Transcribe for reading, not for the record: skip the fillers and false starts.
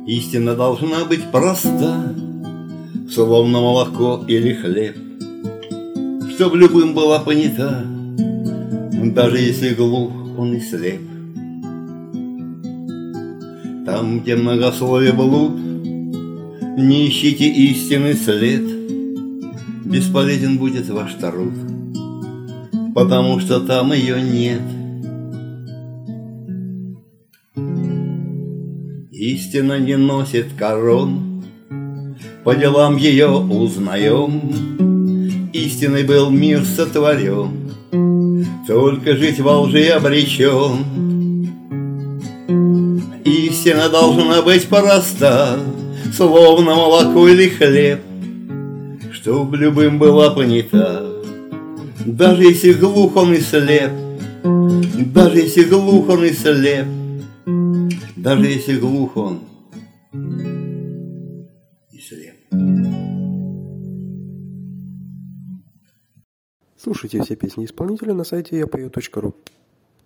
Истина должна быть проста, словно молоко или хлеб, чтоб любым была понята, даже если глух он и слеп. Там, где многословие блуд, не ищите истинный след, бесполезен будет ваш труд, потому что там ее нет. Истина не носит корон, по делам ее узнаем. Истинный был мир сотворен, только жить во лжи обречен. Истина должна быть проста, словно молоко или хлеб, чтоб любым была понята, даже если глух он и слеп, даже если глух он и слеп, даже если глух он и слеп. Слушайте все песни исполнителя на сайте yapою.ru.